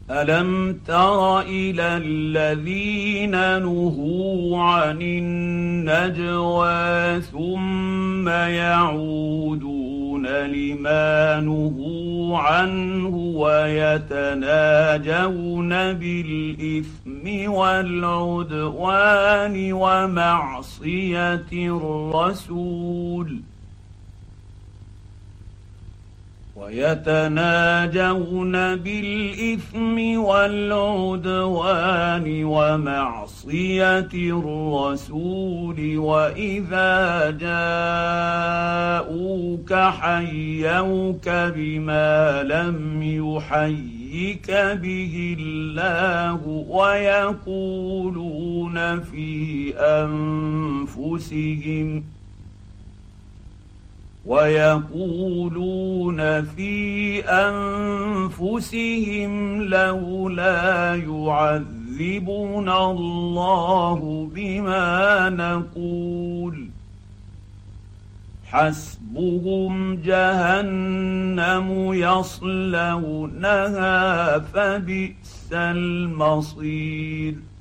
ألم تر إلى الذين نهوا عن النجوى ثم يعودون لما نهوا عنه ويتناجون بالإثم والعدوان ومعصية الرسول وإذا جاءوك حيوك بما لم يحيك به الله ويقولون في أنفسهم لولا يعذبنا الله بما نقول حسبهم جهنم يصلونها فبئس المصير.